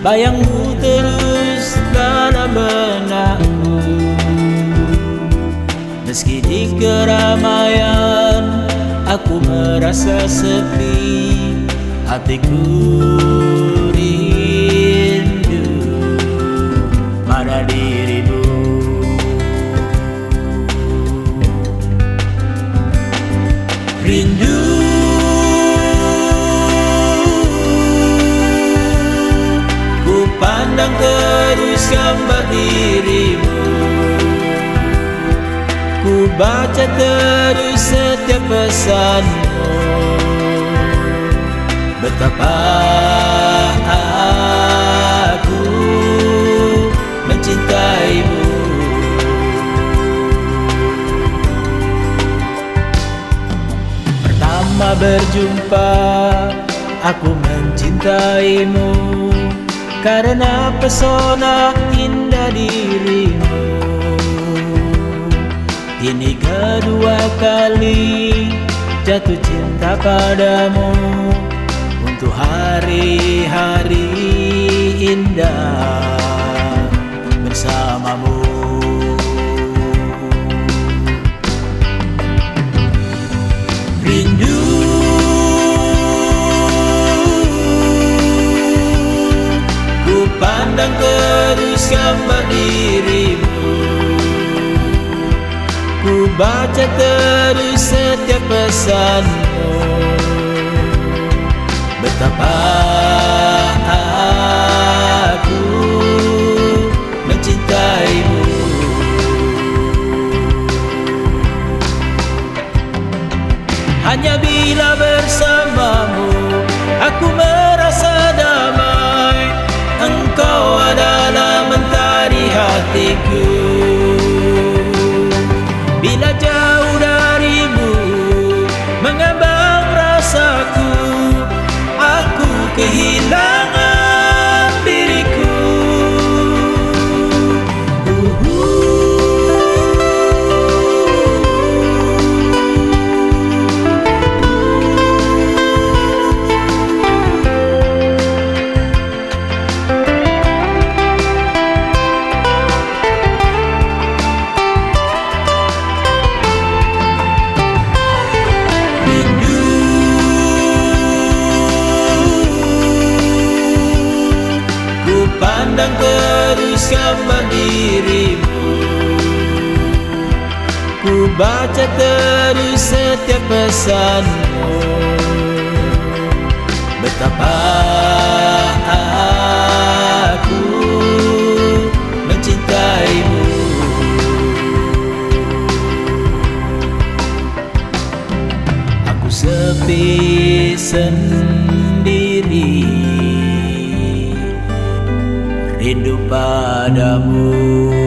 Bayangmu terus dalam benakku, meski di keramaian aku merasa sepi. Hatiku rindu pada dirimu. Rindu ku pandang terus gambar dirimu, ku baca terus setiap pesanmu. Betapa aku mencintaimu. Pertama berjumpa aku mencintaimu karena pesona indah dirimu. Ini kedua kali jatuh cinta padamu, untuk hari-hari indah bersamamu. Rindu ku pandang terus gambar dirimu, ku baca terus setiap pesanmu. Betapa aku mencintaimu. Hanya bila bersamamu aku merasa damai. Engkau adalah mentari hatiku. Bila jauh darimu mengambang rasaku, aku kehilangan diriku. Pandang terus gambar dirimu, ku baca terus setiap pesanmu. Betapa aku mencintaimu. Aku sepi sendiri, rindu padamu.